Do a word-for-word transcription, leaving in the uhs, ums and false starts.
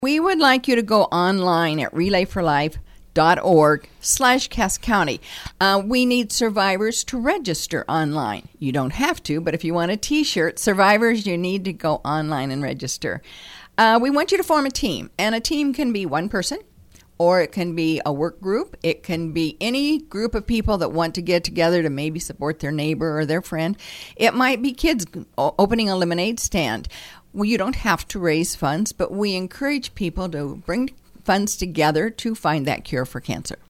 We would like you to go online at relay for life dot org slash Cass County. Uh, we need survivors to register online. You don't have to, but if you want a t-shirt, survivors, you need to go online and register. Uh, we want you to form a team, and a team can be one person, or it can be a work group. It can be any group of people that want to get together to maybe support their neighbor or their friend. It might be kids opening a lemonade stand. Well, you don't have to raise funds, but we encourage people to bring funds together to find that cure for cancer.